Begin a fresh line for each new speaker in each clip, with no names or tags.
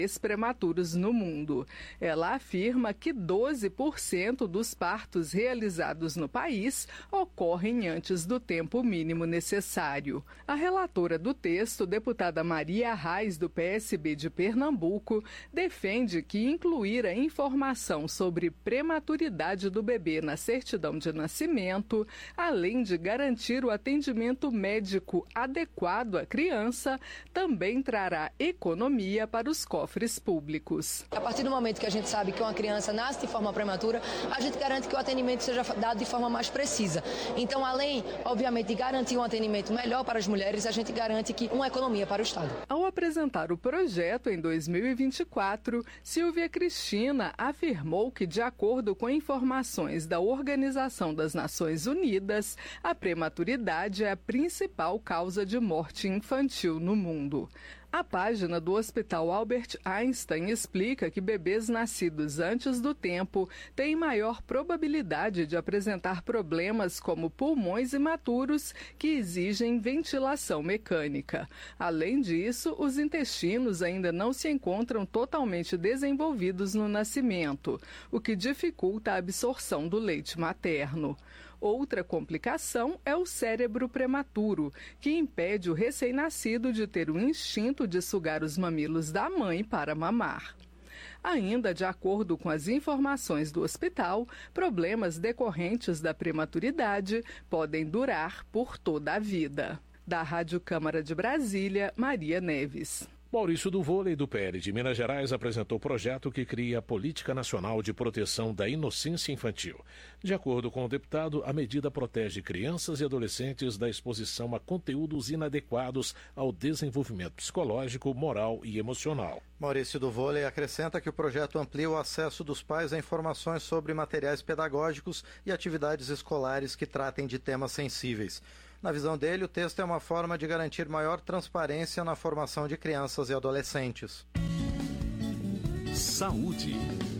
prematuros no mundo. Ela afirma que 12% dos partos realizados no país ocorrem antes do tempo mínimo necessário. A relatora do texto, deputada Maria Arraes, do PSB de Pernambuco, defende que incluir a informação sobre prematuridade do bebê na certidão de nascimento, além de garantir o atendimento médico adequado à criança, também trará economia para os cofres públicos.
A partir do momento que a gente sabe que uma criança nasce de forma prematura, a gente garante que o atendimento seja dado de forma mais precisa. Então, além, obviamente, de garantir um atendimento melhor para as mulheres, a gente garante que uma economia para o Estado.
Ao apresentar o projeto em 2024, Silvia Cristina afirmou que, de acordo com informações da Organização das Nações Unidas, a prematuridade é a principal causa de morte infantil no mundo. A página do Hospital Albert Einstein explica que bebês nascidos antes do tempo têm maior probabilidade de apresentar problemas como pulmões imaturos que exigem ventilação mecânica. Além disso, os intestinos ainda não se encontram totalmente desenvolvidos no nascimento, o que dificulta a absorção do leite materno. Outra complicação é o cérebro prematuro, que impede o recém-nascido de ter o instinto de sugar os mamilos da mãe para mamar. Ainda de acordo com as informações do hospital, problemas decorrentes da prematuridade podem durar por toda a vida. Da Rádio Câmara de Brasília, Maria Neves.
Maurício do Vôlei, do PL de Minas Gerais, apresentou o projeto que cria a Política Nacional de Proteção da Inocência Infantil. De acordo com o deputado, a medida protege crianças e adolescentes da exposição a conteúdos inadequados ao desenvolvimento psicológico, moral e emocional.
Maurício do Vôlei acrescenta que o projeto amplia o acesso dos pais a informações sobre materiais pedagógicos e atividades escolares que tratem de temas sensíveis. Na visão dele, o texto é uma forma de garantir maior transparência na formação de crianças e adolescentes.
Saúde.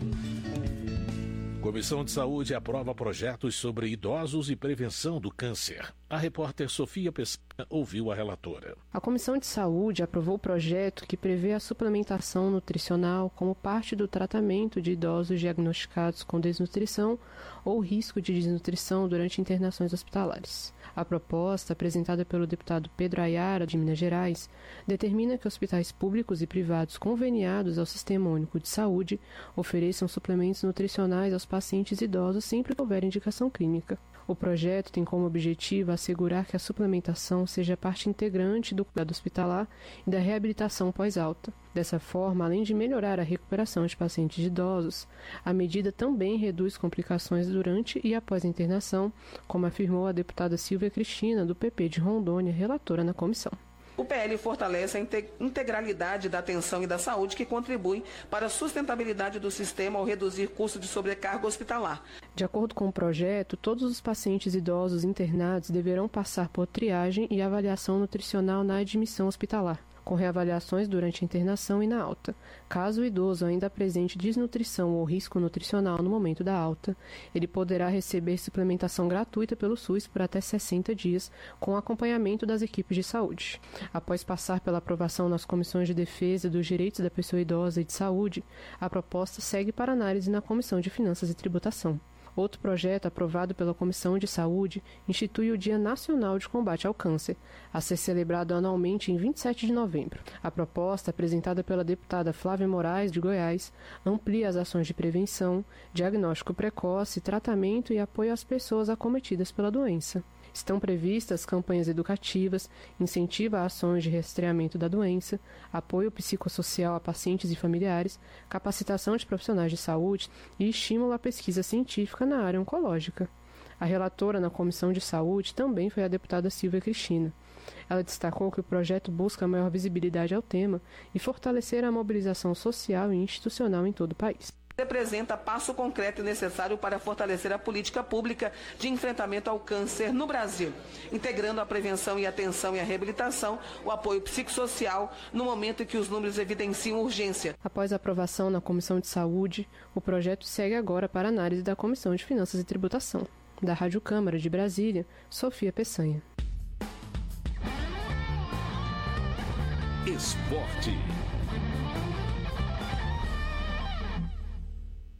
Comissão de Saúde aprova projetos sobre idosos e prevenção do câncer. A repórter Sofia Pessanha ouviu a relatora.
A Comissão de Saúde aprovou o projeto que prevê a suplementação nutricional como parte do tratamento de idosos diagnosticados com desnutrição ou risco de desnutrição durante internações hospitalares. A proposta, apresentada pelo deputado Pedro Ayara, de Minas Gerais, determina que hospitais públicos e privados conveniados ao Sistema Único de Saúde ofereçam suplementos nutricionais aos pacientes idosos sempre que houver indicação clínica. O projeto tem como objetivo assegurar que a suplementação seja parte integrante do cuidado hospitalar e da reabilitação pós-alta. Dessa forma, além de melhorar a recuperação de pacientes idosos, a medida também reduz complicações durante e após a internação, como afirmou a deputada Silvia Cristina, do PP de Rondônia, relatora na comissão.
O PL fortalece a integralidade da atenção e da saúde que contribui para a sustentabilidade do sistema ao reduzir custo de sobrecarga hospitalar.
De acordo com o projeto, todos os pacientes idosos internados deverão passar por triagem e avaliação nutricional na admissão hospitalar, com reavaliações durante a internação e na alta. Caso o idoso ainda apresente desnutrição ou risco nutricional no momento da alta, ele poderá receber suplementação gratuita pelo SUS por até 60 dias, com acompanhamento das equipes de saúde. Após passar pela aprovação nas comissões de defesa dos direitos da pessoa idosa e de saúde, a proposta segue para análise na Comissão de Finanças e Tributação. Outro projeto aprovado pela Comissão de Saúde institui o Dia Nacional de Combate ao Câncer, a ser celebrado anualmente em 27 de novembro. A proposta, apresentada pela deputada Flávia Moraes, de Goiás, amplia as ações de prevenção, diagnóstico precoce, tratamento e apoio às pessoas acometidas pela doença. Estão previstas campanhas educativas, incentivo a ações de rastreamento da doença, apoio psicossocial a pacientes e familiares, capacitação de profissionais de saúde e estímulo à pesquisa científica na área oncológica. A relatora na Comissão de Saúde também foi a deputada Silvia Cristina. Ela destacou que o projeto busca maior visibilidade ao tema e fortalecer a mobilização social e institucional em todo o país.
Representa passo concreto e necessário para fortalecer a política pública de enfrentamento ao câncer no Brasil, integrando a prevenção e atenção e a reabilitação, o apoio psicossocial no momento em que os números evidenciam urgência.
Após a aprovação na Comissão de Saúde, o projeto segue agora para análise da Comissão de Finanças e Tributação. Da Rádio Câmara de Brasília, Sofia Pessanha.
Esporte.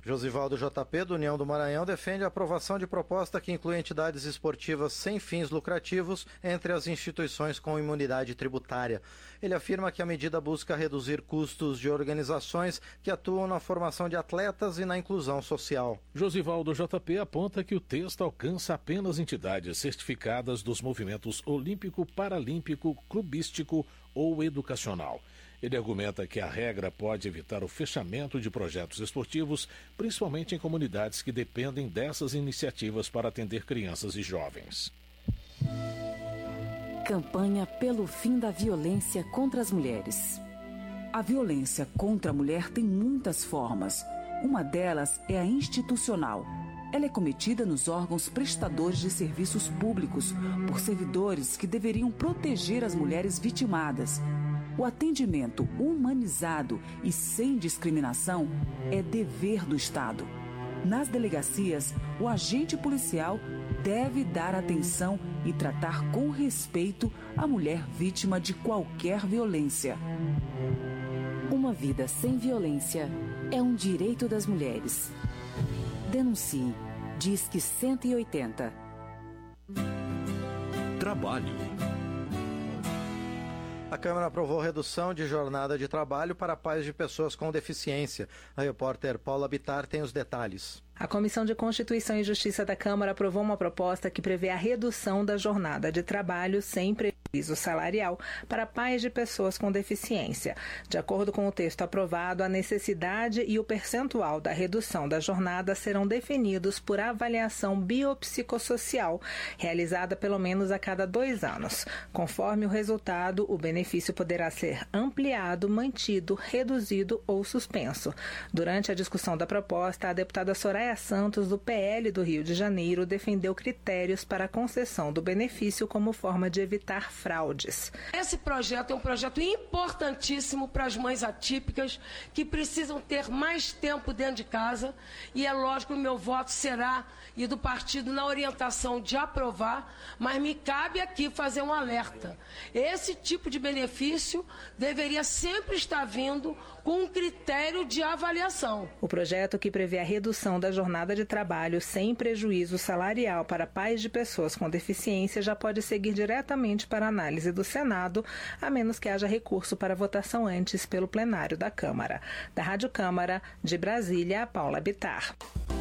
Josivaldo JP, do União do Maranhão, defende a aprovação de proposta que inclui entidades esportivas sem fins lucrativos entre as instituições com imunidade tributária. Ele afirma que a medida busca reduzir custos de organizações que atuam na formação de atletas e na inclusão social.
Josivaldo JP aponta que o texto alcança apenas entidades certificadas dos movimentos olímpico, paralímpico, clubístico ou educacional. Ele argumenta que a regra pode evitar o fechamento de projetos esportivos, principalmente em comunidades que dependem dessas iniciativas para atender crianças e jovens.
Campanha pelo fim da violência contra as mulheres. A violência contra a mulher tem muitas formas. Uma delas é a institucional. Ela é cometida nos órgãos prestadores de serviços públicos por servidores que deveriam proteger as mulheres vitimadas. O atendimento humanizado e sem discriminação é dever do Estado. Nas delegacias, o agente policial deve dar atenção e tratar com respeito a mulher vítima de qualquer violência.
Uma vida sem violência é um direito das mulheres. Denuncie. Disque 180.
Trabalho.
A Câmara aprovou redução de jornada de trabalho para pais de pessoas com deficiência. A repórter Paula Bittar tem os detalhes.
A Comissão de Constituição e Justiça da Câmara aprovou uma proposta que prevê a redução da jornada de trabalho sem prejuízo salarial para pais de pessoas com deficiência. De acordo com o texto aprovado, a necessidade e o percentual da redução da jornada serão definidos por avaliação biopsicossocial, realizada pelo menos a cada 2 anos. Conforme o resultado, o benefício poderá ser ampliado, mantido, reduzido ou suspenso. Durante a discussão da proposta, a deputada Soraya Santos, do PL do Rio de Janeiro, defendeu critérios para a concessão do benefício como forma de evitar fraudes.
Esse projeto é um projeto importantíssimo para as mães atípicas que precisam ter mais tempo dentro de casa e é lógico que o meu voto será e do partido na orientação de aprovar, mas me cabe aqui fazer um alerta. Esse tipo de benefício deveria sempre estar vindo com um critério de avaliação.
O projeto, que prevê a redução da jornada de trabalho sem prejuízo salarial para pais de pessoas com deficiência, já pode seguir diretamente para análise do Senado, a menos que haja recurso para votação antes pelo plenário da Câmara. Da Rádio Câmara, de Brasília, Paula Bittar.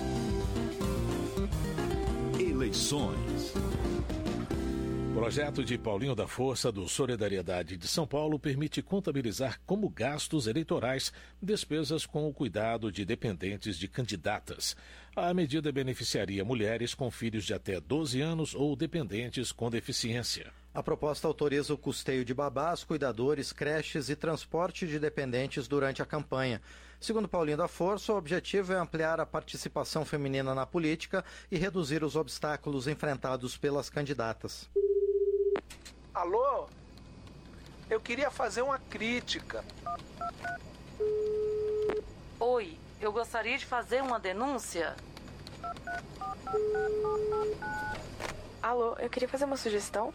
Eleições.
Projeto de Paulinho da Força do Solidariedade de São Paulo permite contabilizar como gastos eleitorais despesas com o cuidado de dependentes de candidatas. A medida beneficiaria mulheres com filhos de até 12 anos ou dependentes com deficiência.
A proposta autoriza o custeio de babás, cuidadores, creches e transporte de dependentes durante a campanha. Segundo Paulinho da Força, o objetivo é ampliar a participação feminina na política e reduzir os obstáculos enfrentados pelas candidatas.
Alô? Eu queria fazer uma crítica.
Oi, eu gostaria de fazer uma denúncia.
Alô, eu queria fazer uma sugestão.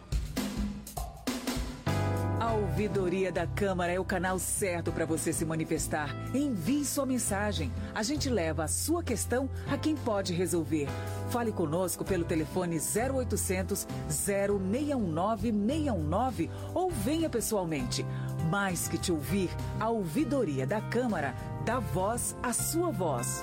A Ouvidoria da Câmara é o canal certo para você se manifestar. Envie sua mensagem. A gente leva a sua questão a quem pode resolver. Fale conosco pelo telefone 0800 0619 619 ou venha pessoalmente. Mais que te ouvir, a Ouvidoria da Câmara dá voz à sua voz.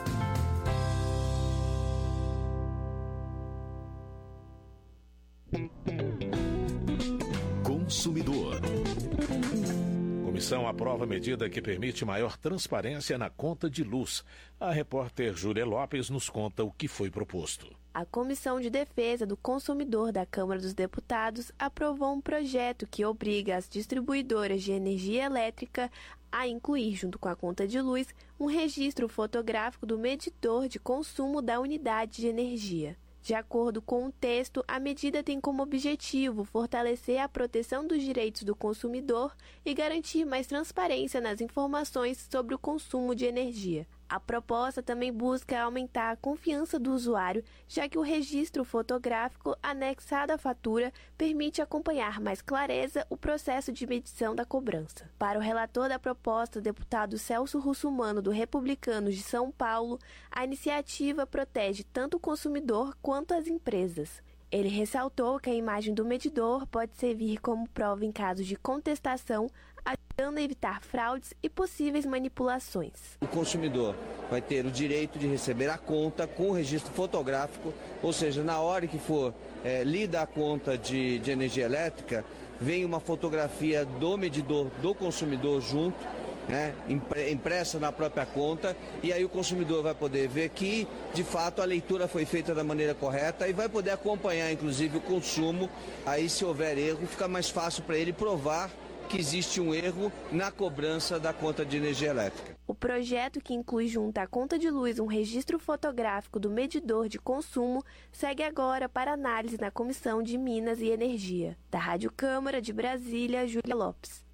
Consumidor.
Comissão aprova medida que permite maior transparência na conta de luz. A repórter Júlia Lopes nos conta o que foi proposto.
A Comissão de Defesa do Consumidor da Câmara dos Deputados aprovou um projeto que obriga as distribuidoras de energia elétrica a incluir, junto com a conta de luz, um registro fotográfico do medidor de consumo da unidade de energia. De acordo com o texto, a medida tem como objetivo fortalecer a proteção dos direitos do consumidor e garantir mais transparência nas informações sobre o consumo de energia. A proposta também busca aumentar a confiança do usuário, já que o registro fotográfico anexado à fatura permite acompanhar mais clareza o processo de medição da cobrança. Para o relator da proposta, deputado Celso Russumano, do Republicanos de São Paulo, a iniciativa protege tanto o consumidor quanto as empresas. Ele ressaltou que a imagem do medidor pode servir como prova em caso de contestação, ajudando a evitar fraudes e possíveis manipulações.
O consumidor vai ter o direito de receber a conta com o registro fotográfico, ou seja, na hora que for lida a conta de energia elétrica, vem uma fotografia do medidor do consumidor junto, impressa na própria conta, e aí o consumidor vai poder ver que, de fato, a leitura foi feita da maneira correta e vai poder acompanhar, inclusive, o consumo. Aí, se houver erro, fica mais fácil para ele provar que existe um erro na cobrança da conta de energia elétrica.
O projeto, que inclui junto à conta de luz um registro fotográfico do medidor de consumo, segue agora para análise na Comissão de Minas e Energia. Da Rádio Câmara de Brasília, Júlia Lopes.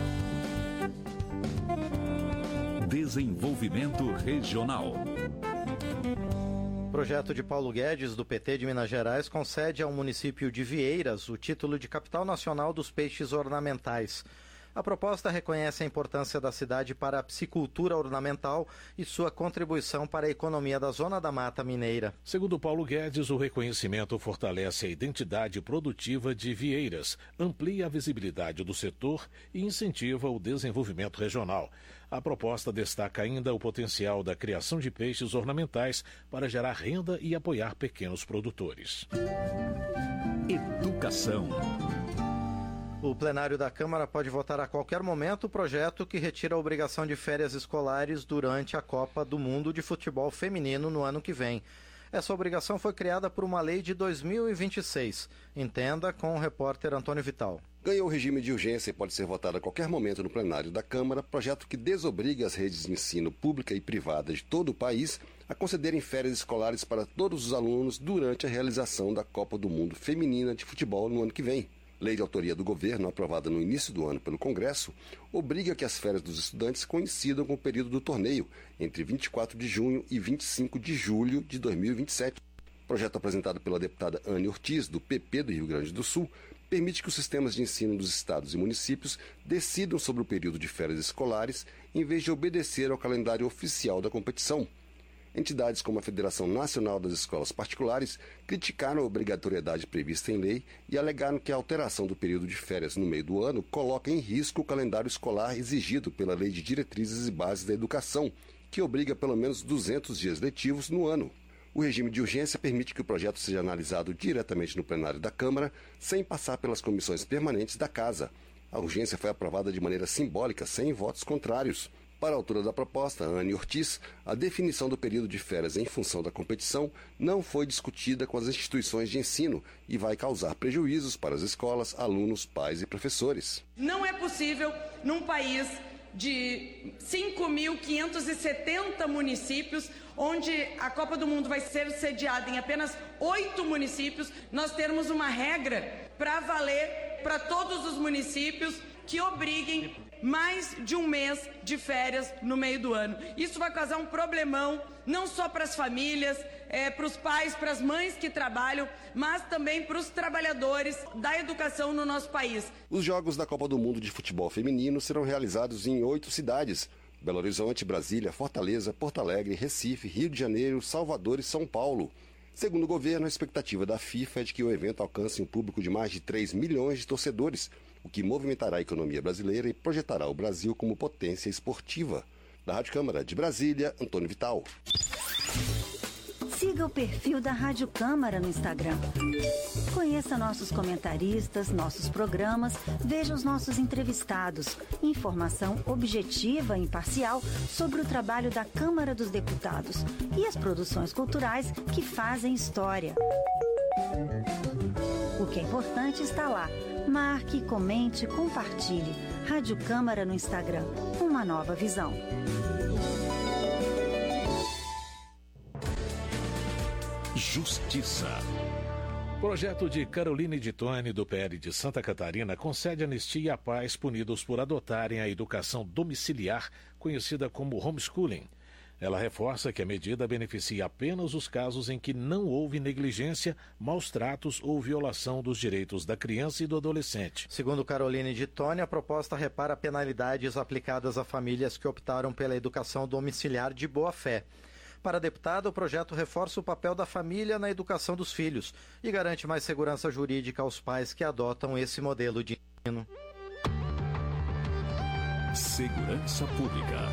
Desenvolvimento Regional.
O projeto de Paulo Guedes, do PT de Minas Gerais, concede ao município de Vieiras o título de Capital Nacional dos Peixes Ornamentais. A proposta reconhece a importância da cidade para a piscicultura ornamental e sua contribuição para a economia da Zona da Mata Mineira.
Segundo Paulo Guedes, o reconhecimento fortalece a identidade produtiva de Vieiras, amplia a visibilidade do setor e incentiva o desenvolvimento regional. A proposta destaca ainda o potencial da criação de peixes ornamentais para gerar renda e apoiar pequenos produtores.
Educação.
O plenário da Câmara pode votar a qualquer momento o projeto que retira a obrigação de férias escolares durante a Copa do Mundo de Futebol Feminino no ano que vem. Essa obrigação foi criada por uma lei de 2026. Entenda com o repórter Antônio Vital.
Ganhou o regime de urgência e pode ser votado a qualquer momento no plenário da Câmara, projeto que desobriga as redes de ensino pública e privada de todo o país a concederem férias escolares para todos os alunos durante a realização da Copa do Mundo Feminina de Futebol no ano que vem. Lei de autoria do governo, aprovada no início do ano pelo Congresso, obriga que as férias dos estudantes coincidam com o período do torneio, entre 24 de junho e 25 de julho de 2027. O projeto apresentado pela deputada Anne Ortiz, do PP do Rio Grande do Sul, permite que os sistemas de ensino dos estados e municípios decidam sobre o período de férias escolares, em vez de obedecer ao calendário oficial da competição. Entidades como a Federação Nacional das Escolas Particulares criticaram a obrigatoriedade prevista em lei e alegaram que a alteração do período de férias no meio do ano coloca em risco o calendário escolar exigido pela Lei de Diretrizes e Bases da Educação, que obriga pelo menos 200 dias letivos no ano. O regime de urgência permite que o projeto seja analisado diretamente no plenário da Câmara, sem passar pelas comissões permanentes da Casa. A urgência foi aprovada de maneira simbólica, sem votos contrários. Para a autora da proposta, Anne Ortiz, a definição do período de férias em função da competição não foi discutida com as instituições de ensino e vai causar prejuízos para as escolas, alunos, pais e professores.
Não é possível, num país de 5.570 municípios, onde a Copa do Mundo vai ser sediada em apenas 8 municípios, nós termos uma regra para valer para todos os municípios que obriguem mais de um mês de férias no meio do ano. Isso vai causar um problemão, não só para as famílias, para os pais, para as mães que trabalham, mas também para os trabalhadores da educação no nosso país.
Os Jogos da Copa do Mundo de Futebol Feminino serão realizados em 8 cidades: Belo Horizonte, Brasília, Fortaleza, Porto Alegre, Recife, Rio de Janeiro, Salvador e São Paulo. Segundo o governo, a expectativa da FIFA é de que o evento alcance um público de mais de 3 milhões de torcedores, o que movimentará a economia brasileira e projetará o Brasil como potência esportiva. Da Rádio Câmara de Brasília, Antônio Vital.
Siga o perfil da Rádio Câmara no Instagram. Conheça nossos comentaristas, nossos programas, veja os nossos entrevistados. Informação objetiva e imparcial sobre o trabalho da Câmara dos Deputados e as produções culturais que fazem história. O que é importante está lá. Marque, comente, compartilhe. Rádio Câmara no Instagram. Uma nova visão.
Justiça.
Projeto de Caroline de Tone, do PL de Santa Catarina, concede anistia a pais punidos por adotarem a educação domiciliar, conhecida como homeschooling. Ela reforça que a medida beneficia apenas os casos em que não houve negligência, maus tratos ou violação dos direitos da criança e do adolescente.
Segundo Caroline de Tone, a proposta repara penalidades aplicadas a famílias que optaram pela educação domiciliar de boa-fé. Para a deputada, o projeto reforça o papel da família na educação dos filhos e garante mais segurança jurídica aos pais que adotam esse modelo de ensino.
Segurança Pública.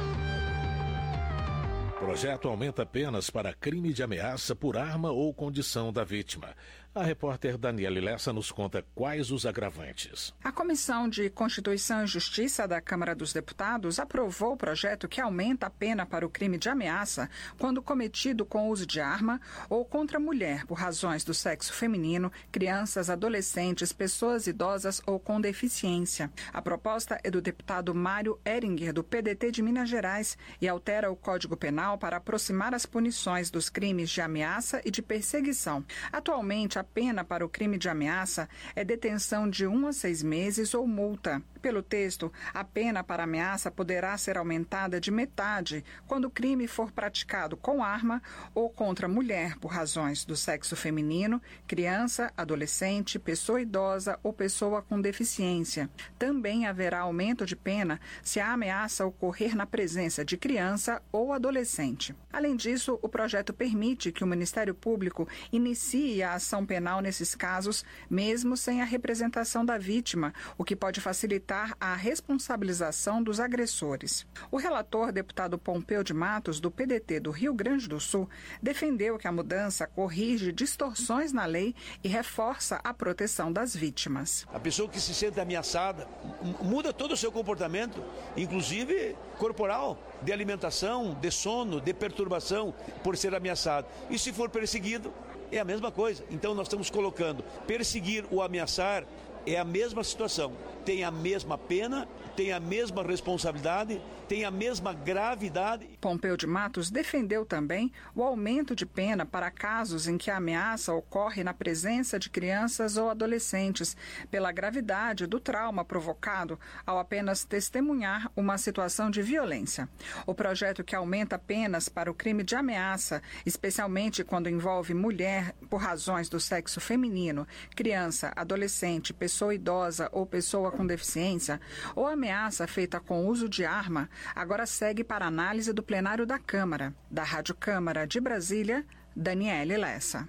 O projeto aumenta penas para crime de ameaça por arma ou condição da vítima. A repórter Daniele Lessa nos conta quais os agravantes.
A Comissão de Constituição e Justiça da Câmara dos Deputados aprovou o projeto que aumenta a pena para o crime de ameaça quando cometido com uso de arma ou contra mulher por razões do sexo feminino, crianças, adolescentes, pessoas idosas ou com deficiência. A proposta é do deputado Mário Ehringer, do PDT de Minas Gerais, e altera o Código Penal para aproximar as punições dos crimes de ameaça e de perseguição. Atualmente, a pena para o crime de ameaça é detenção de 1 a 6 meses ou multa. Pelo texto, a pena para ameaça poderá ser aumentada de metade quando o crime for praticado com arma ou contra mulher por razões do sexo feminino, criança, adolescente, pessoa idosa ou pessoa com deficiência. Também haverá aumento de pena se a ameaça ocorrer na presença de criança ou adolescente. Além disso, o projeto permite que o Ministério Público inicie a ação penal nesses casos, mesmo sem a representação da vítima, o que pode facilitar a responsabilização dos agressores. O relator, deputado Pompeu de Matos, do PDT do Rio Grande do Sul, defendeu que a mudança corrige distorções na lei e reforça a proteção das vítimas.
A pessoa que se sente ameaçada muda todo o seu comportamento, inclusive corporal, de alimentação, de sono, de perturbação, por ser ameaçado. E se for perseguido, é a mesma coisa. Então nós estamos colocando perseguir ou ameaçar é a mesma situação. Tem a mesma pena, tem a mesma responsabilidade, tem a mesma gravidade.
Pompeu de Matos defendeu também o aumento de pena para casos em que a ameaça ocorre na presença de crianças ou adolescentes, pela gravidade do trauma provocado ao apenas testemunhar uma situação de violência. O projeto que aumenta penas para o crime de ameaça, especialmente quando envolve mulher por razões do sexo feminino, criança, adolescente, pessoa idosa ou pessoa com deficiência, ou ameaça feita com uso de arma, agora segue para análise do plenário da Câmara. Da Rádio Câmara de Brasília, Daniele Lessa.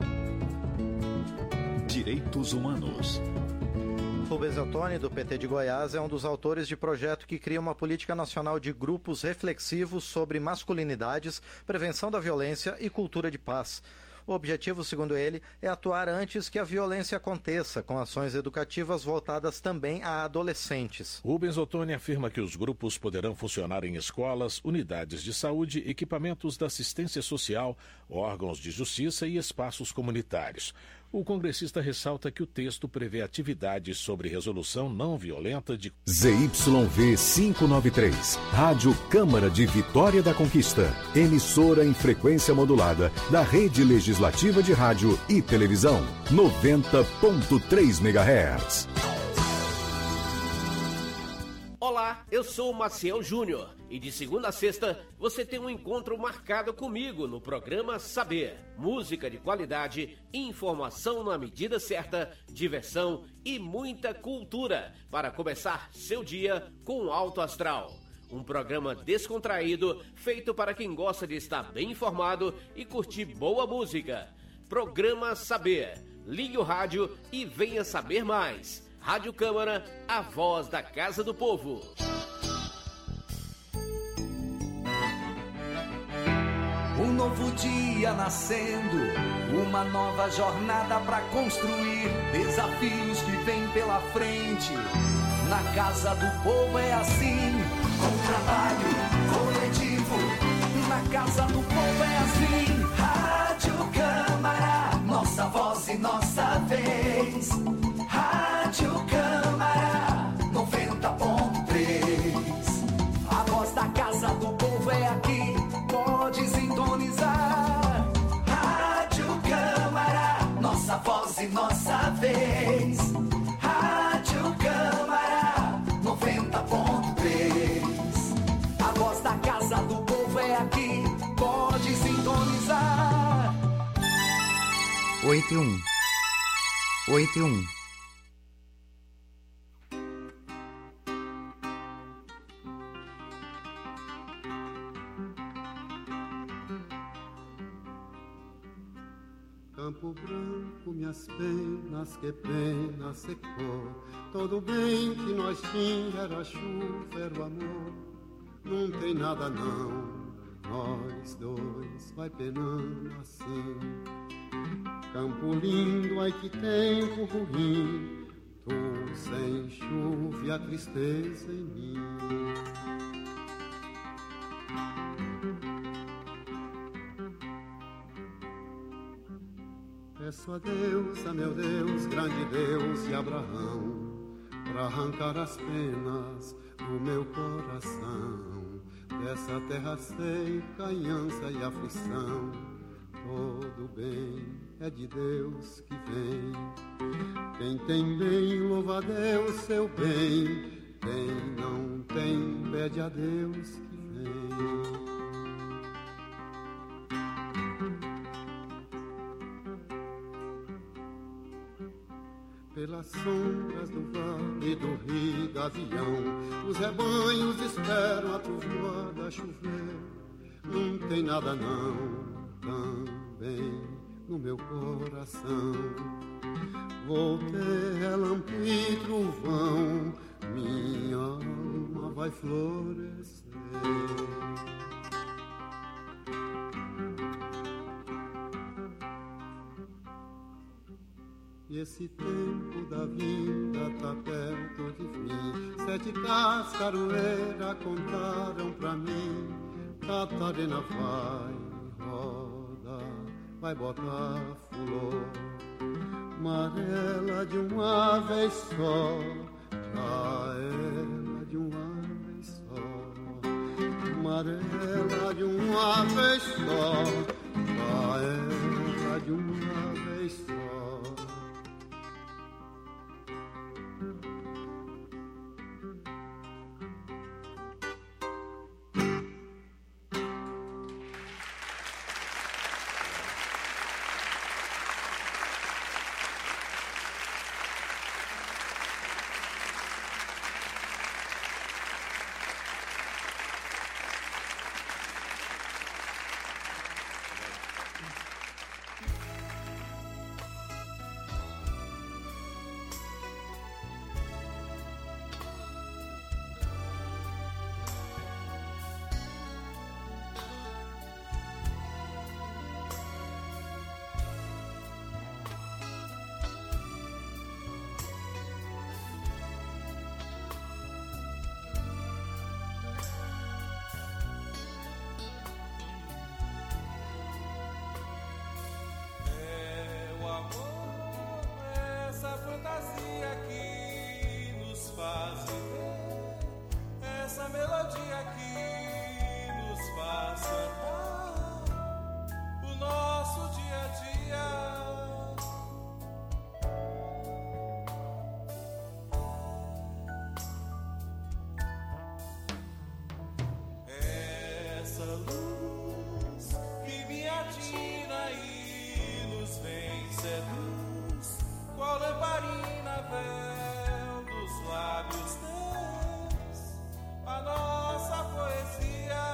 Direitos Humanos.
Rubens Ottoni, do PT de Goiás, é um dos autores de projeto que cria uma política nacional de grupos reflexivos sobre masculinidades, prevenção da violência e cultura de paz. O objetivo, segundo ele, é atuar antes que a violência aconteça, com ações educativas voltadas também a adolescentes.
Rubens Ottoni afirma que os grupos poderão funcionar em escolas, unidades de saúde, equipamentos da assistência social, órgãos de justiça e espaços comunitários. O congressista ressalta que o texto prevê atividades sobre resolução não violenta de...
ZYV 593, Rádio Câmara de Vitória da Conquista, emissora em frequência modulada da Rede Legislativa de Rádio e Televisão, 90.3 MHz.
Olá, eu sou o Maciel Júnior e de segunda a sexta você tem um encontro marcado comigo no programa Saber. Música de qualidade, informação na medida certa, diversão e muita cultura para começar seu dia com alto astral. Um programa descontraído, feito para quem gosta de estar bem informado e curtir boa música. Programa Saber. Ligue o rádio e venha saber mais. Rádio Câmara, a voz da Casa do Povo.
Um novo dia nascendo, uma nova jornada pra construir, desafios que vêm pela frente. Na Casa do Povo é assim, com trabalho coletivo. Na Casa do Povo é assim, Rádio Câmara, nossa voz e nossa vez. Rádio Câmara 90.3. A voz da Casa do Povo é aqui, pode sintonizar. Rádio Câmara, nossa voz e nossa vez. Rádio Câmara 90.3. A voz da Casa é aqui, pode sintonizar.
81.
Campo Branco, minhas penas, que pena secou. Todo bem que nós tinha era chuva, era o amor. Não tem nada não, nós dois vai penando assim. Campo lindo, ai que tempo ruim, tu sem chuva e a tristeza em mim. Peço a Deus, a meu Deus, grande Deus e Abraão, pra arrancar as penas do meu coração, dessa terra seca, ansia e aflição. Todo bem é de Deus que vem. Quem tem bem, louva a Deus seu bem. Quem não tem, pede a Deus que vem. Pelas sombras do vale, do rio, gavião, os rebanhos esperam a trovoada chover. Não tem nada não, também no meu coração. Vou ter relâmpago e trovão, minha alma vai florescer. E esse tempo da vida tá perto de fim. 7 cascaroeiras contaram pra mim. Catarina vai rodar, vai botar flor amarela de uma vez só, pra ela de uma vez só, amarela de uma vez só, pra ela de uma vez só.
Fantasia que nos faz viver, essa melodia que nos faz cantar o nosso dia a dia. Essa luz que me atina e nos vem seduz, qual lamparina véu dos lábios teus, a nossa poesia.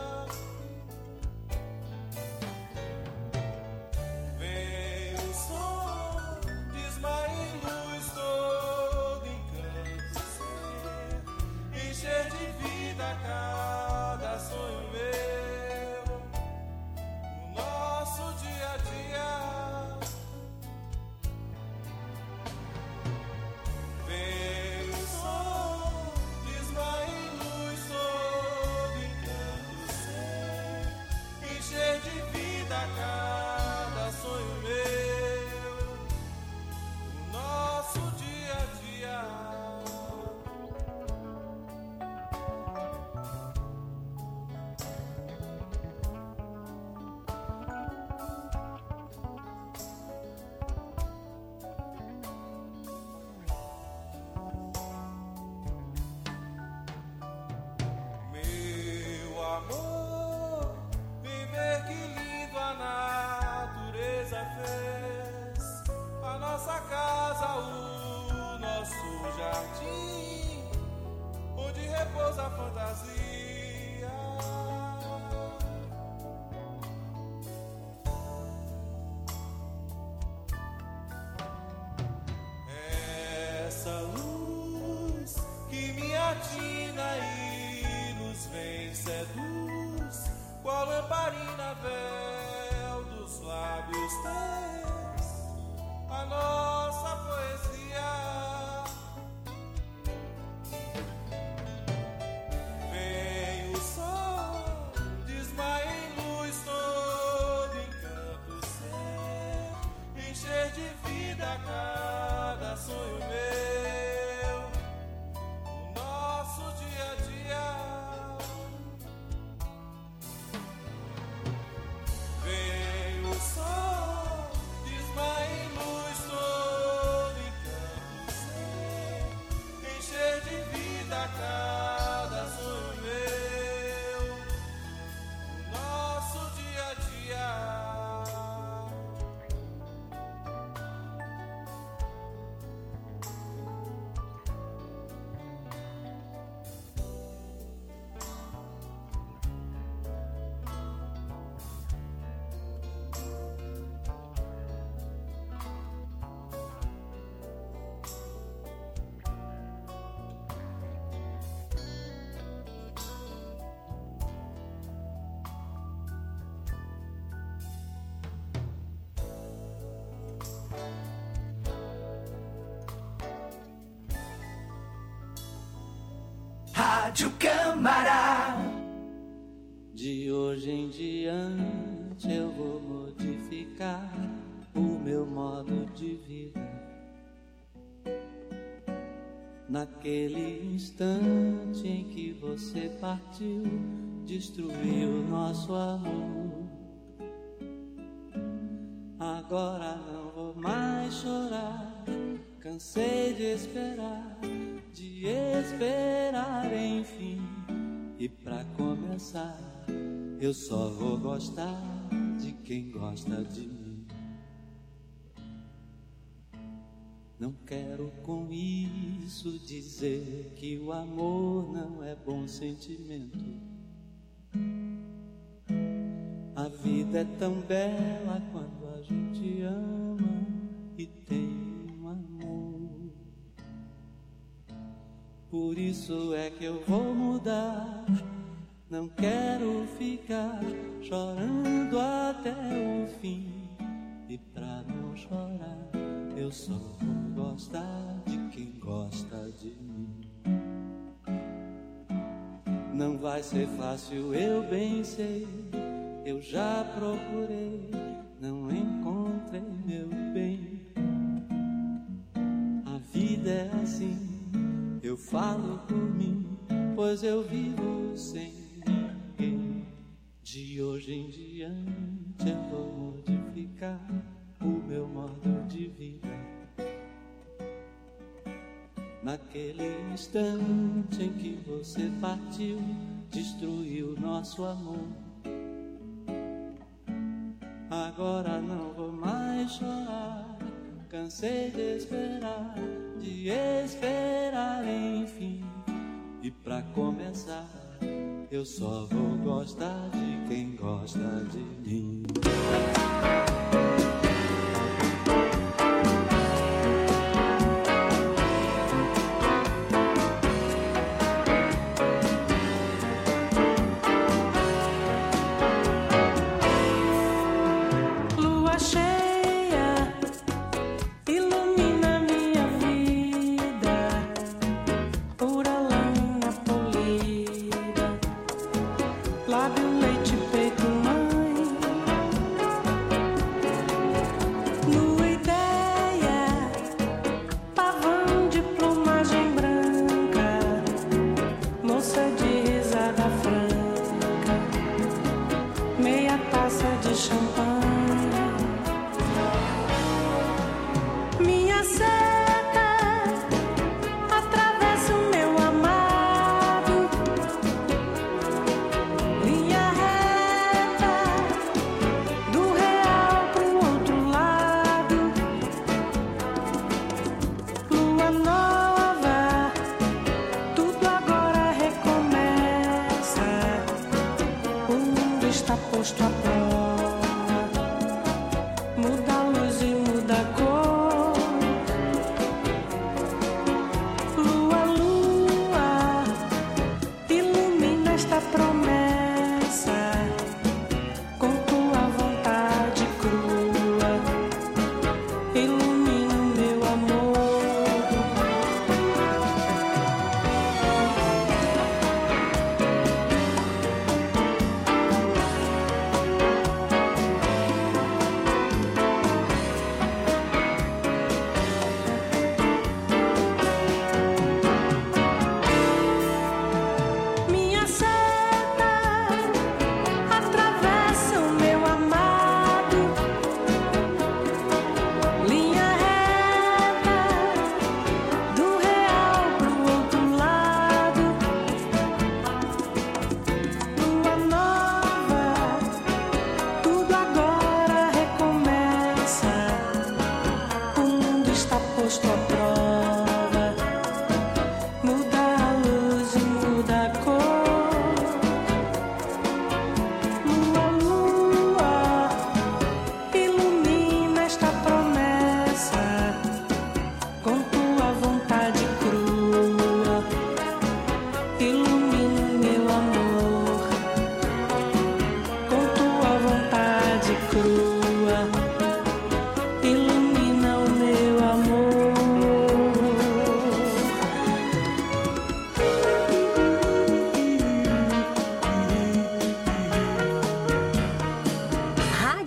Vem o som, desmaia em luz todo encanto ser, encher de vida cada sonho meu. lamparina véu dos lábios teus, a nossa poesia. Vem o sol, desmaia em luz todo encanto seu, encher de vida cada sonho meu, o nosso dia a dia. Vem o sol, desmaia em luz todo encanto seu, encher de vida cada sonho meu, o nosso dia a dia.
Rádio Câmara.
De hoje em diante eu vou modificar o meu modo de vida. Naquele instante em que você partiu, destruiu nosso amor. Agora não vou mais chorar, cansei de esperar, enfim. E pra começar, eu só vou gostar de quem gosta de mim. Não quero com isso dizer que o amor não é bom sentimento. A vida é tão bela quando a gente ama e tem um amor. Por isso é que eu vou mudar. Não quero ficar chorando até o fim. E pra não chorar, eu só vou gostar de quem gosta de mim. Não vai ser fácil, eu bem sei. Eu já procurei, não encontrei meu bem. A vida é assim, eu falo por mim, pois eu vivo sem ninguém. De hoje em diante eu vou modificar o meu modo de vida. Naquele instante em que você partiu, destruiu nosso amor. Agora não vou mais chorar, cansei de esperar, enfim. E pra começar, eu só vou gostar de quem gosta de mim.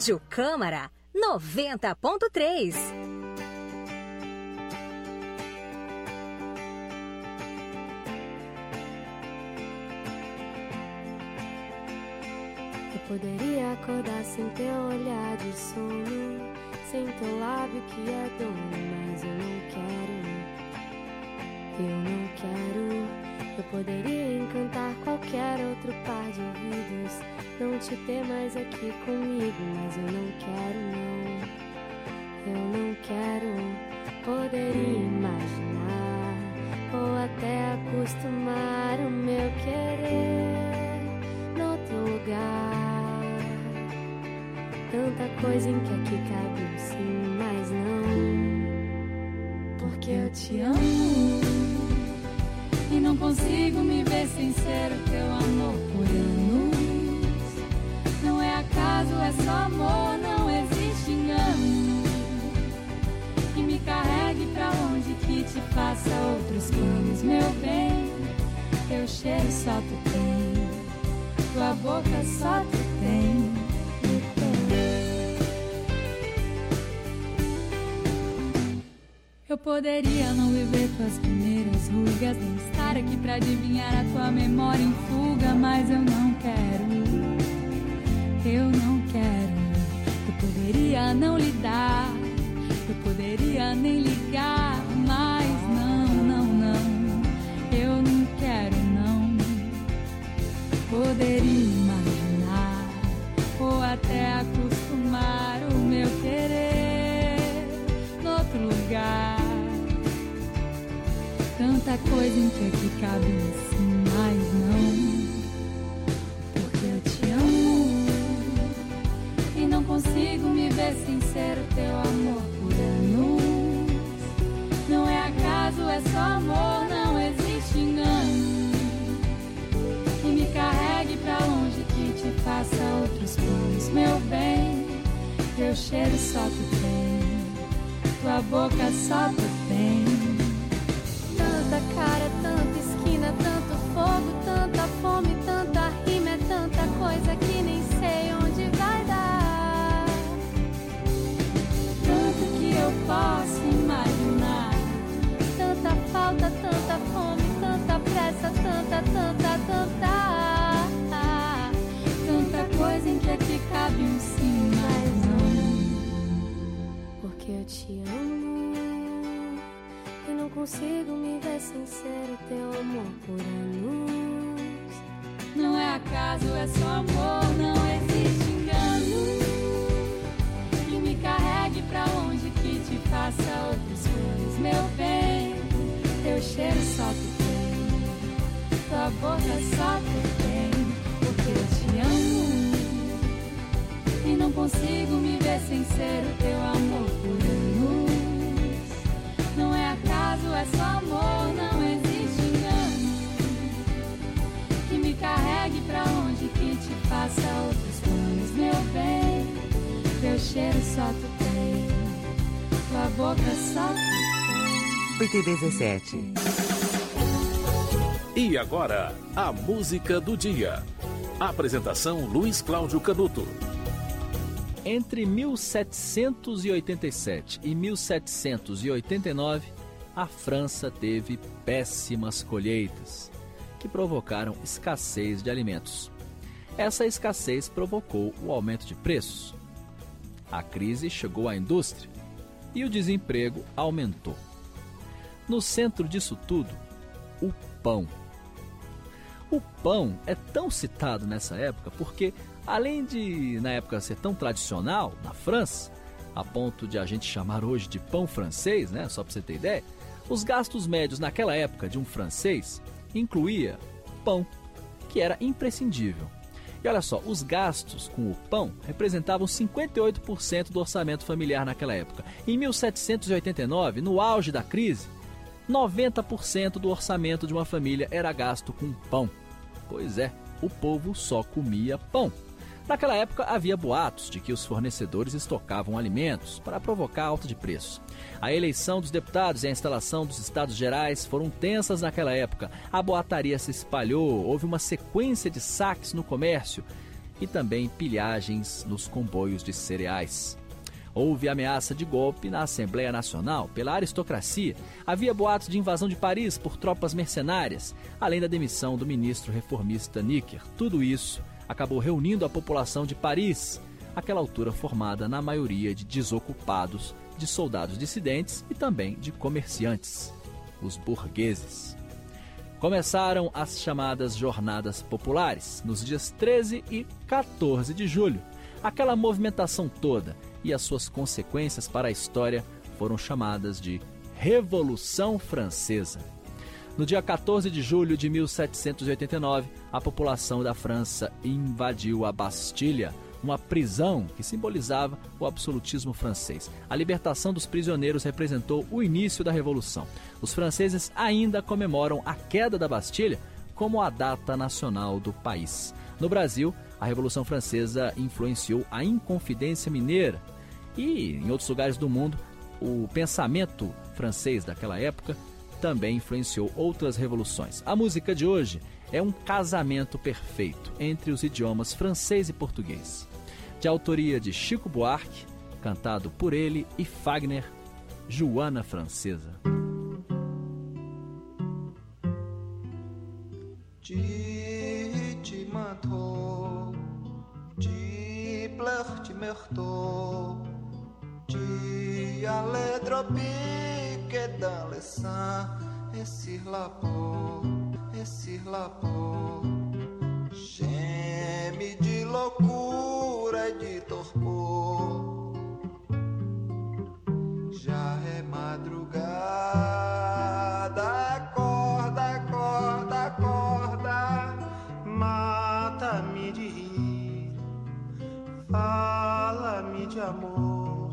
Rádio Câmara 90.3.
Eu poderia acordar sem teu olhar de sono, sem teu lábio que é dono, mas eu não quero. Eu poderia encantar qualquer outro par de ouvidos, não te ter mais aqui comigo, mas eu não quero, não. Eu não quero. Poderia imaginar ou até acostumar o meu querer no teu lugar. Tanta coisa em que aqui cabe um sim, mas não. Porque eu te amo e não consigo me ver sem ser o teu amor por anos. Não é acaso, é só amor, não existe engano. Que me carregue pra longe, que te faça outros planos, meu bem. Teu cheiro só tu tem, tua boca só tu tem. Eu poderia não viver tuas primeiras rugas, nem estar aqui pra adivinhar a tua memória em fuga, mas eu não quero, eu não quero. Eu poderia não lidar, eu poderia nem ligar, mas não, não, não, eu não quero, não. Poderia imaginar ou até acostumar o meu querer noutro lugar. Tanta coisa em que aqui cabe assim, mas não. Porque eu te amo e não consigo me ver sem ser o teu amor por anos. Não é acaso, é só amor, não existe engano. E me carregue pra longe, que te faça outros planos, meu bem. Teu cheiro só tu tem, tua boca só tu tem. Tanta cara, tanta esquina, tanto fogo, tanta fome, tanta rima, é tanta coisa que nem sei onde vai dar. Tanto que eu posso imaginar, tanta falta, tanta fome, tanta pressa, tanta, tanta coisa em que aqui cabe um sim, mas não. Porque eu te amo e não consigo me ver sem ser o teu amor por anos. Não é acaso, é só amor, não existe engano. Que me carregue pra longe, que te faça outros planos, meu bem. Teu cheiro só tu tem, tua boca só tu tem. Porque eu te amo e não consigo me ver sem ser o teu amor por anos. Não é acaso, é só amor, não existe engano. Que me carregue pra longe, que te faça outros planos, meu bem. Teu cheiro só tu tem, tua boca só tu tem.
8h17.
E agora, a música do dia. Apresentação Luiz Cláudio Canuto.
Entre 1787 e 1789, a França teve péssimas colheitas, que provocaram escassez de alimentos. Essa escassez provocou o aumento de preços. A crise chegou à indústria e o desemprego aumentou. No centro disso tudo, o pão. O pão é tão citado nessa época porque, além de, na época, ser tão tradicional na França, a ponto de a gente chamar hoje de pão francês, né? Só para você ter ideia, os gastos médios naquela época de um francês incluía pão, que era imprescindível. E olha só, os gastos com o pão representavam 58% do orçamento familiar naquela época. Em 1789, no auge da crise, 90% do orçamento de uma família era gasto com pão. Pois é, o povo só comia pão. Naquela época havia boatos de que os fornecedores estocavam alimentos para provocar alta de preço. A eleição dos deputados e a instalação dos Estados Gerais foram tensas naquela época. A boataria se espalhou, houve uma sequência de saques no comércio e também pilhagens nos comboios de cereais. Houve ameaça de golpe na Assembleia Nacional pela aristocracia. Havia boatos de invasão de Paris por tropas mercenárias, além da demissão do ministro reformista Necker. Tudo isso acabou reunindo a população de Paris, àquela altura formada na maioria de desocupados, de soldados dissidentes e também de comerciantes, os burgueses. Começaram as chamadas Jornadas Populares, nos dias 13 e 14 de julho. Aquela movimentação toda e as suas consequências para a história foram chamadas de Revolução Francesa. No dia 14 de julho de 1789, a população da França invadiu a Bastilha, uma prisão que simbolizava o absolutismo francês. A libertação dos prisioneiros representou o início da Revolução. Os franceses ainda comemoram a queda da Bastilha como a data nacional do país. No Brasil, a Revolução Francesa influenciou a Inconfidência Mineira e, em outros lugares do mundo, o pensamento francês daquela época também influenciou outras revoluções. A música de hoje é um casamento perfeito entre os idiomas francês e português. De autoria de Chico Buarque, cantado por ele e Fagner, Joana Francesa.
Tu m'entends, tu pleures, tu meurs tôt, tu as les tropiques dans le sang et sur la peau, et sur la peau. Geme de loucura e de torpor. Já é madrugada, acorda, acorda, acorda. Mata-me de rir, fala-me de amor.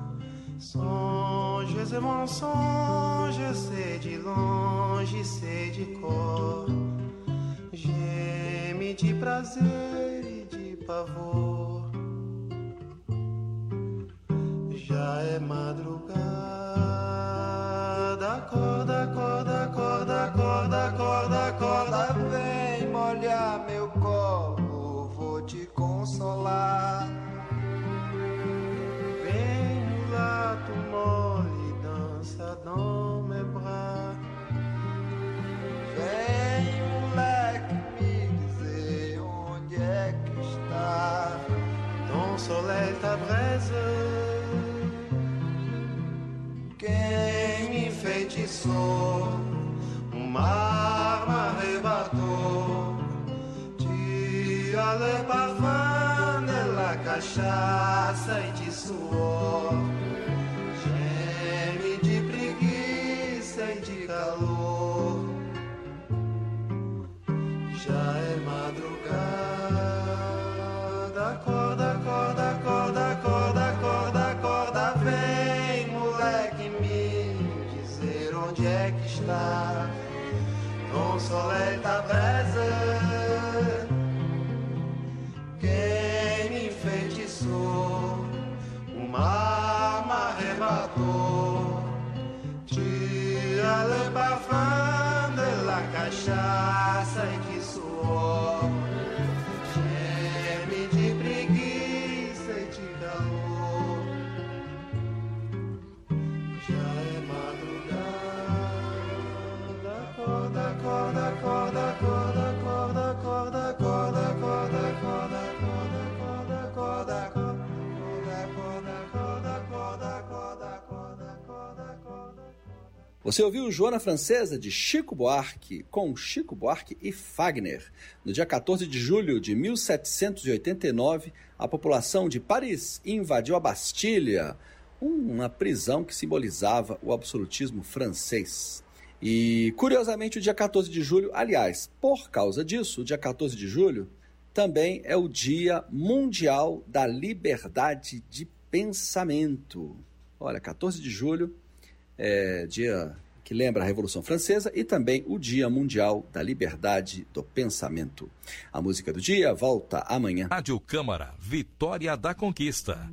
Sonhos e mensonges, sei de longe, sei de cor. Geme de prazer e de pavor. Já é madrugada, acorda, acorda, acorda, acorda, acorda, acorda. Vem molhar meu colo, vou te consolar. Vem mulato mole, dança dans mes bras. Vem moleque me dizer onde é que está ton soleil, ta braise. Quem me enfeitiçou, o mar m'arrebatou. Tu as le parfum de la cachaça e de suor. Geme de preguiça e de calor. Já é madrugada, acorda, acorda, acorda, acorda, acorda, acorda. Vem, moleque, me dizer onde é que está ton soleil, ta braise. Quem me enfeitiçou, o mar m'arrebatou. Tu as le parfum de la cachaça e de suor. Geme de preguiça e de calor. Já é madrugada, acorda, acorda, acorda, acorda, acorda, acorda, acorda, acorda, acorda, acorda, acorda, acorda.
Você ouviu Joana Francesa, de Chico Buarque, com Chico Buarque e Fagner. No dia 14 de julho de 1789, a população de Paris invadiu a Bastilha, uma prisão que simbolizava o absolutismo francês. E, curiosamente, o dia 14 de julho, aliás, por causa disso, o dia 14 de julho também é o Dia Mundial da Liberdade de Pensamento. Olha, 14 de julho é dia que lembra a Revolução Francesa e também o Dia Mundial da Liberdade do Pensamento. A música do dia volta amanhã.
Rádio Câmara, Vitória da Conquista.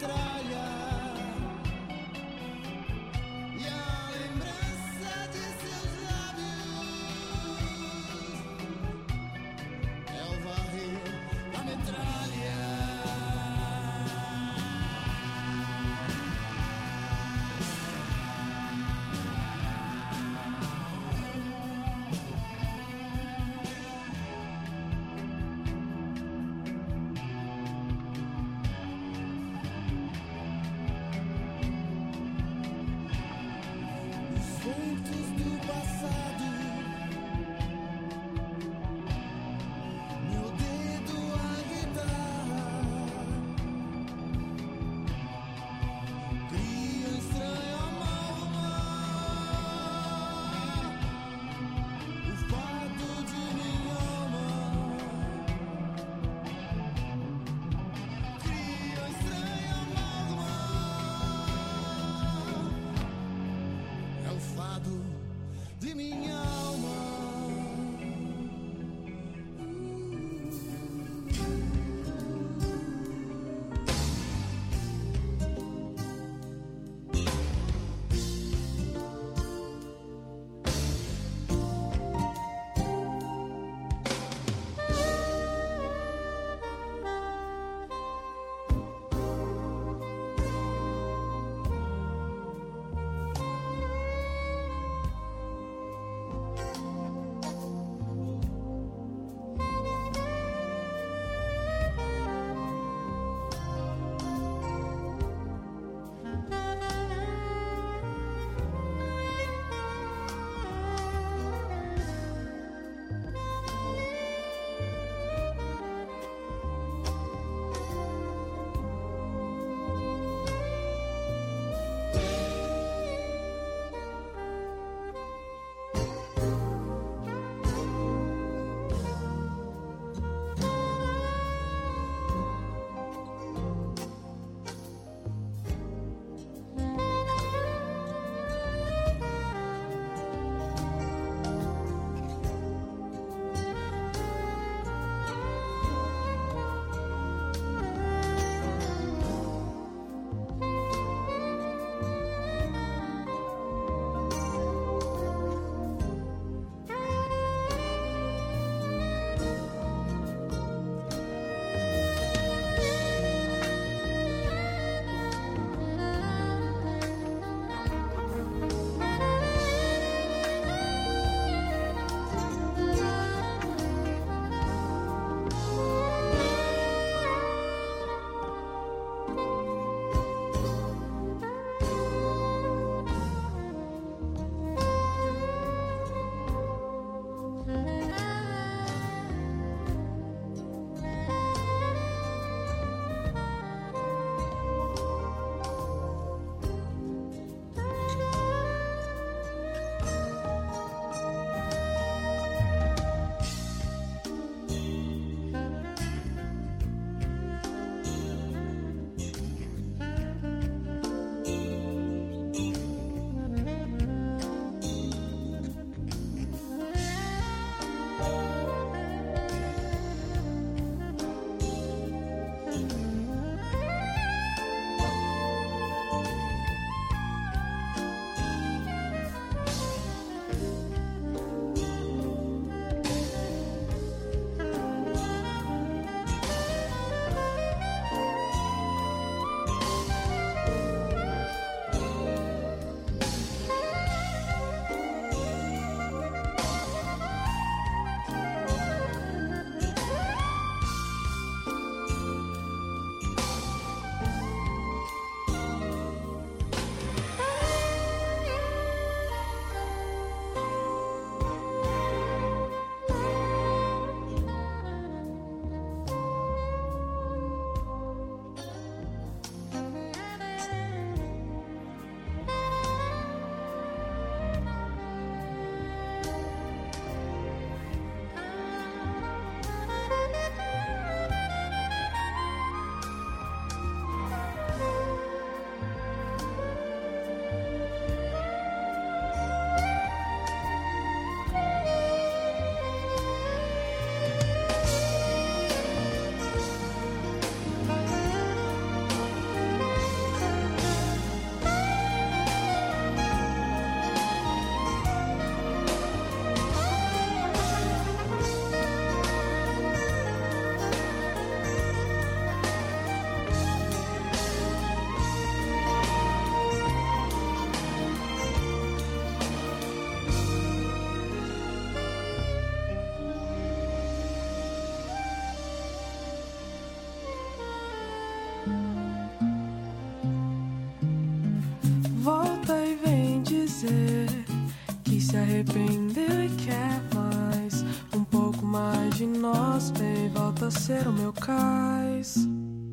metralha. E a lembrança de seus lábios é o varrer da metralha. De minha
dizer que se arrependeu e quer mais. Um pouco mais de nós, bem, volta a ser o meu cais.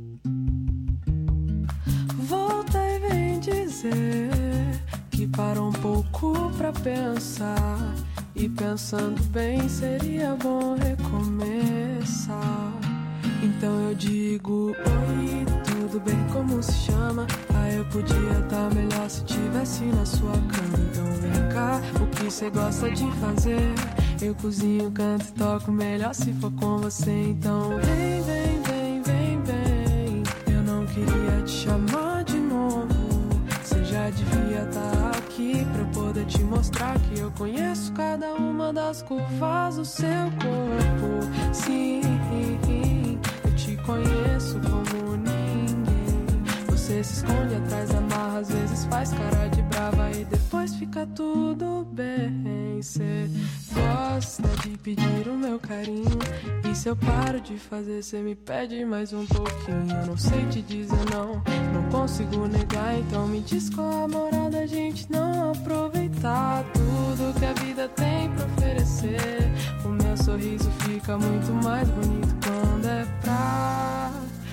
Volta e vem dizer que parou um pouco pra pensar. E pensando bem, seria bom recomeçar. Então eu digo, oi, tudo bem, como se chama? Ah, eu podia estar melhor se tivesse na sua cama. Então vem cá, o que cê gosta de fazer? Eu cozinho, canto e toco melhor se for com você. Então vem, vem, vem, vem, vem. Eu não queria te chamar de novo. Cê já devia estar aqui pra eu poder te mostrar que eu conheço cada uma das curvas do seu corpo. Sim, eu te conheço como ninguém. Você se esconde atrás da marra, às vezes faz cara de brava e depois fica tudo bem. Cê gosta de pedir o meu carinho, e se eu paro de fazer, cê me pede mais um pouquinho. Eu não sei te dizer não, não consigo negar. Então me diz qual a moral da gente não aproveitar tudo que a vida tem pra oferecer. O meu sorriso fica muito mais bonito quando é pra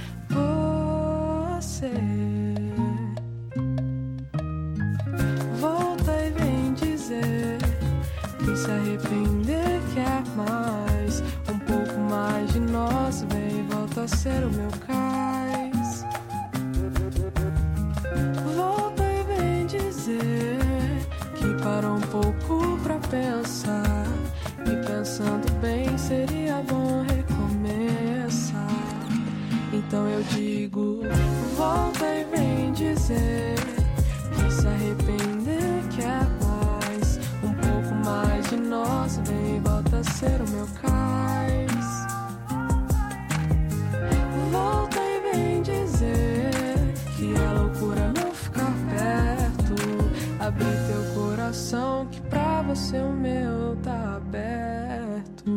você. Volta e vem dizer que se arrepender quer mais. Um pouco mais de nós, vem, volta a ser o meu cais. Volta e vem dizer que parou um pouco pra pensar. E pensando bem, seria bom recomeçar. Então eu digo, volta e vem dizer que se arrepender quer mais. Um pouco mais de nós, vem, volta a ser o meu cais. Volta e vem dizer que é loucura não ficar perto. Abrir teu coração que pra você o meu tá aberto.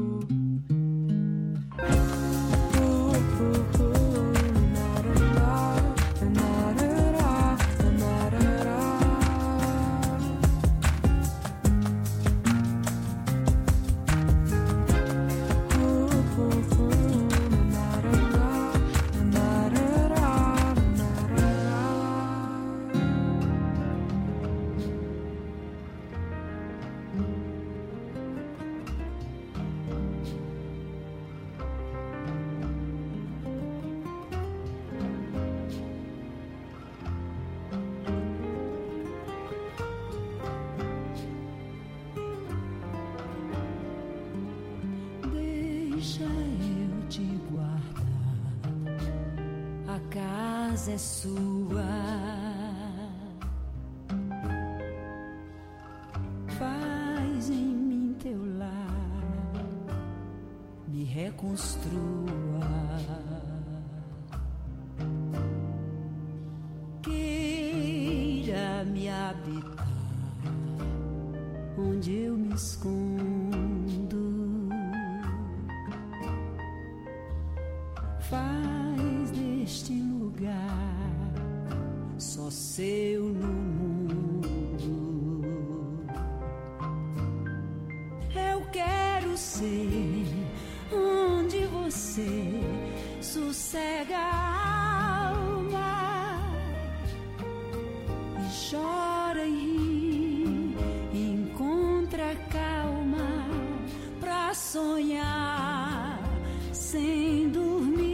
É sua, faz em mim teu lar, me reconstrua, queira me habitar, onde eu me escondo, faz deste lugar só seu no mundo. Eu quero ser onde você sossega a alma e chora e ri, e encontra calma pra sonhar sem dormir.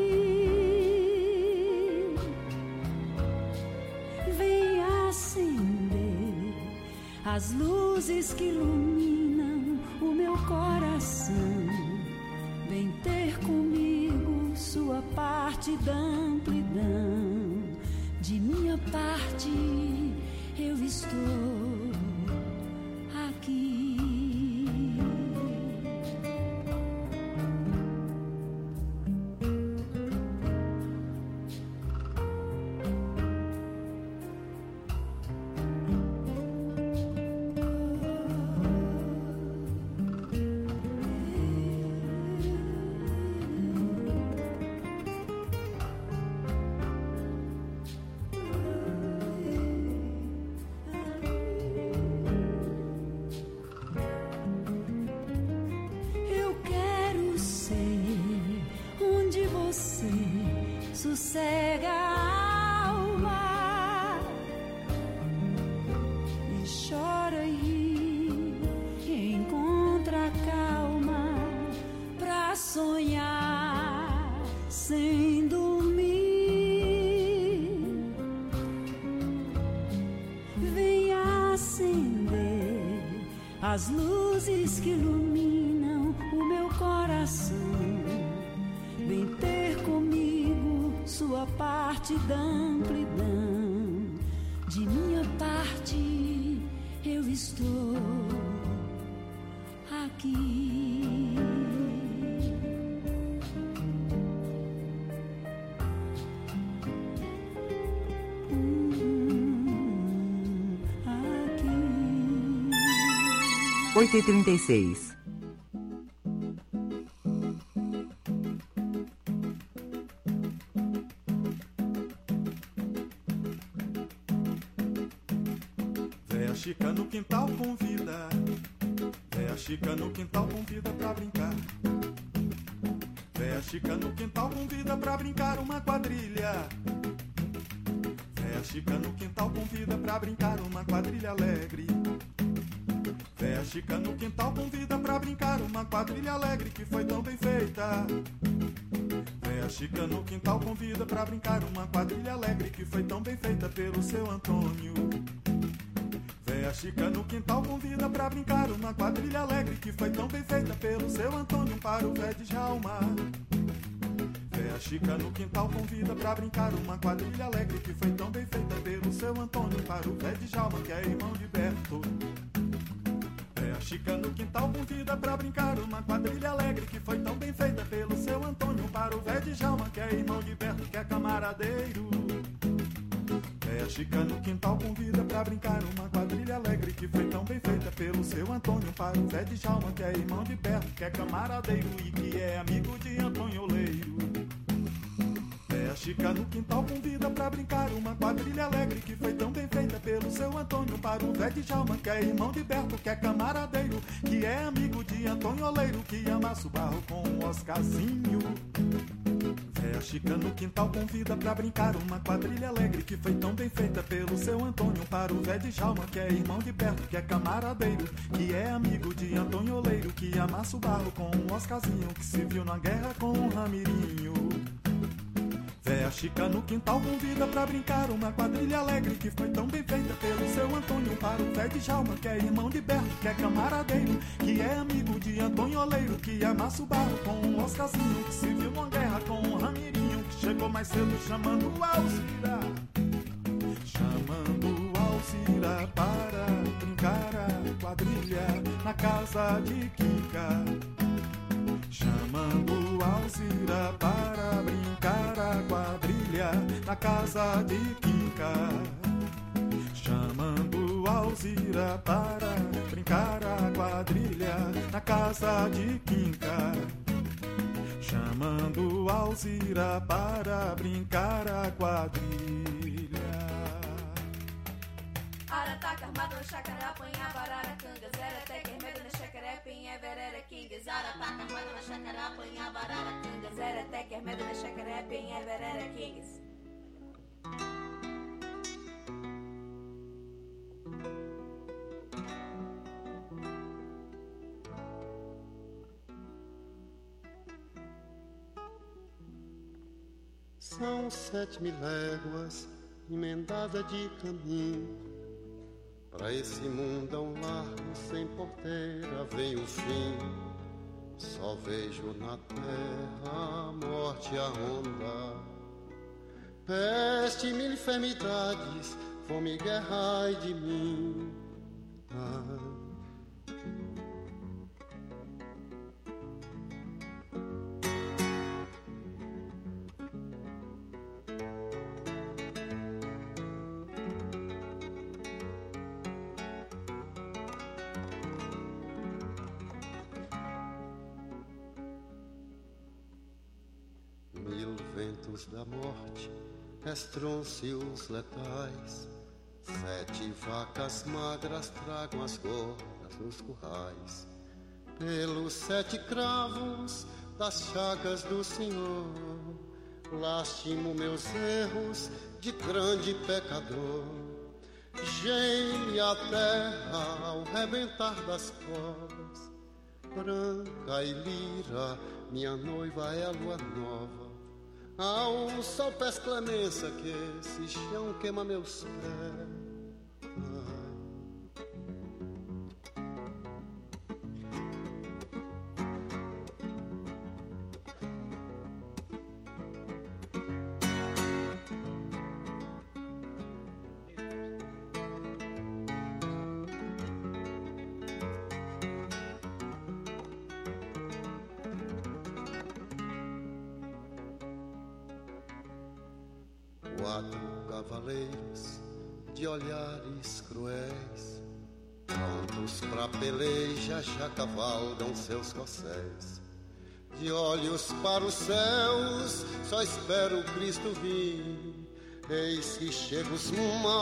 As luzes que iluminam o meu coração, vem ter comigo sua parte da amplidão. De minha parte eu estou aqui. as luzes que iluminam o meu coração. Vem ter comigo sua parte da amplidão. De minha parte eu estou aqui. Aqui.
8h36.
Véia Chica no quintal convida, Véia Chica no quintal convida pra brincar. Véia Chica no quintal convida pra brincar uma quadrilha. Véia Chica no quintal convida pra brincar uma quadrilha alegre. Véia Chica no quintal convida pra brincar uma quadrilha alegre que foi tão bem feita. Véia Chica no quintal convida pra brincar uma quadrilha alegre que foi tão bem feita pelo seu Antônio. Véia Chica no quintal convida pra brincar uma quadrilha alegre que foi tão bem feita pelo seu Antônio para o Vé de Jalma. Véia Chica no quintal convida pra brincar uma quadrilha alegre que foi tão bem feita pelo seu Antônio para o Vé de Jalma, que é irmão de Berto. Véia Chica no quintal convida pra brincar uma quadrilha alegre que foi tão bem feita pelo seu Antônio para o Vé de Jalma, que é irmão de Berto, que é camaradeiro. Véia Chica no quintal convida pra brincar uma quadrilha alegre que foi tão bem feita pelo seu Antônio para o Vé de Jalma, que é irmão de Berto, que é camaradeiro e que é amigo de Antônio Oleiro. Véia Chica no quintal convida pra brincar uma quadrilha alegre que foi tão bem feita pelo seu Antônio para o Vé de Jalma, que é irmão de Berto, que é camaradeiro, que é amigo de Antônio Oleiro, que amassa o barro com o Oscarzinho. Véia Chica no quintal convida pra brincar uma quadrilha alegre que foi tão bem feita pelo seu Antônio para o Vé de Jalma, que é irmão de Berto, que é camaradeiro, que é amigo de Antônio Oleiro, que amassa o barro com o Oscarzinho, que se viu na guerra com o Ramirinho. Véia Chica no quintal convida pra brincar uma quadrilha alegre que foi tão bem feita pelo seu Antônio para o Vé de Jalma, que é irmão de Berto, que é camaradeiro, que é amigo de Antônio Oleiro, que amassa o barro com o Oscarzinho, que se viu numa guerra com o Ramirinho, que chegou mais cedo chamando o Alcira. Chamando o Alcira para brincar a quadrilha na casa de Quica. Chamando Alcira para brincar a quadrilha na casa de Quica. Chamando Alcira para brincar a quadrilha na casa de Quica. Chamando Alcira para brincar a quadrilha.
Arataca, armador, chacará, apanha, barara, canga, zera, tecker, medana, chacaré, pinha, verera, kingas. Arataca, armador, chacará, apanha, barara, canga, zera, tecker, medana, chacaré, pinha, verera, kingas.
São 7.000 léguas emendada de caminho. Pra esse mundão largo sem porteira vem o fim. Só vejo na terra a morte e a onda. Peste, mil enfermidades, fome, guerra, ai de mim. Ai. Da morte, estrôncios letais, 7 vacas magras tragam as gordas nos currais, pelos 7 cravos das chagas do Senhor, lastimo meus erros de grande pecador, geme a terra ao rebentar das cordas, branca e lira, minha noiva é a lua nova. Ao sol peço clemência que esse chão queima meus pés. 4 cavaleiros de olhares cruéis, prontos pra peleja já cavalgam seus corcéis. De olhos para os céus, só espero o Cristo vir. Eis que chega os